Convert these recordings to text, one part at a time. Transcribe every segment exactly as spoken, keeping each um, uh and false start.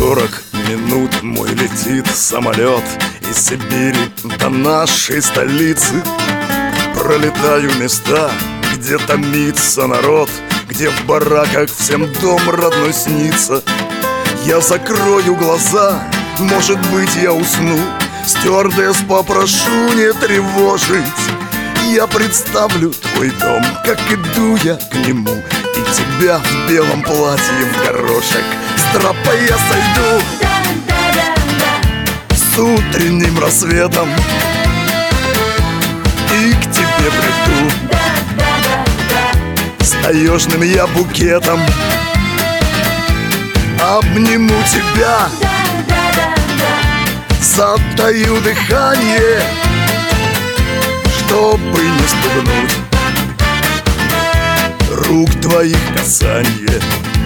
сорок минут мой летит самолет из Сибири до нашей столицы. Пролетаю места, где томится народ, где в бараках всем дом родной снится. Я закрою глаза, может быть, я усну, стюардесс попрошу не тревожить. Я представлю твой дом, как иду я к нему, и тебя в белом платье в горошек. С трапа я сойду с утренним рассветом и к тебе приду с таежным я букетом. Обниму тебя, затаю дыхание, чтобы не спугнуть рук твоих касанье.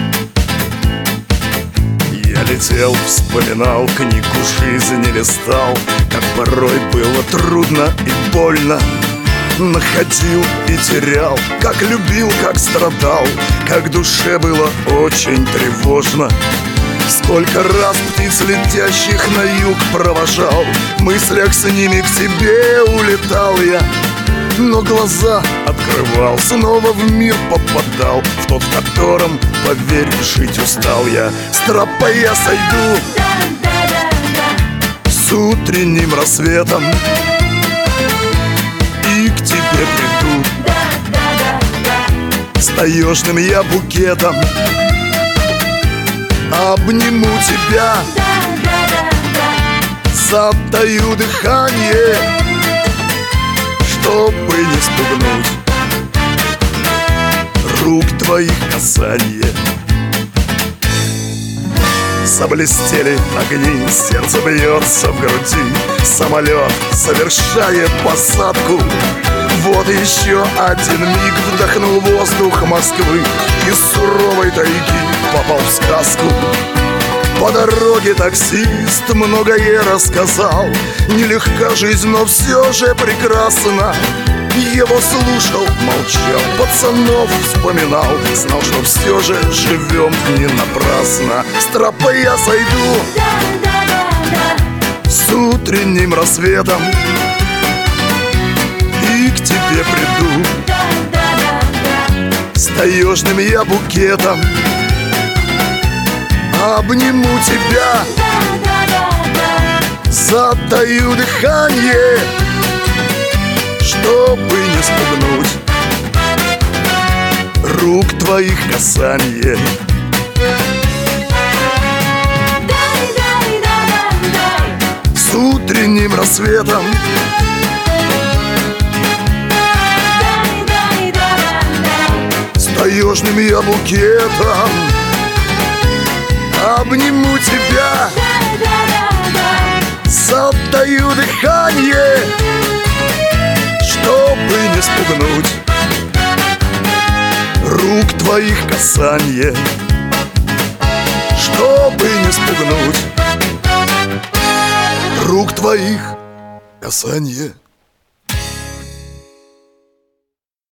Я летел, вспоминал, книгу жизни листал, как порой было трудно и больно. Находил и терял, как любил, как страдал, как душе было очень тревожно. Сколько раз птиц, летящих на юг, провожал, в мыслях с ними к тебе улетал я. Но глаза открывал, снова в мир попадал, в тот, в котором, поверь, жить устал я. С трапа я сойду с утренним рассветом и к тебе приду с таежным я букетом. Обниму тебя, затаю дыхание, чтобы не спугнуть рук твоих касанье. Заблестели огни, сердце бьется в груди, самолет совершает посадку. Вот еще один миг, вдохнул воздух Москвы, из суровой тайги попал в сказку. По дороге таксист многое рассказал, нелегка жизнь, но все же прекрасна. Его слушал, молчал, пацанов вспоминал, знал, что все же живем не напрасно. С трапа я сойду с утренним рассветом и к тебе приду с таежным я букетом. Обниму тебя, затаю дыхание, чтобы не спугнуть рук твоих касанье. С утренним рассветом с таежным я букетом. Обниму тебя, затаю дыхание, чтобы не спугнуть рук твоих касанье, чтобы не спугнуть рук твоих касанье.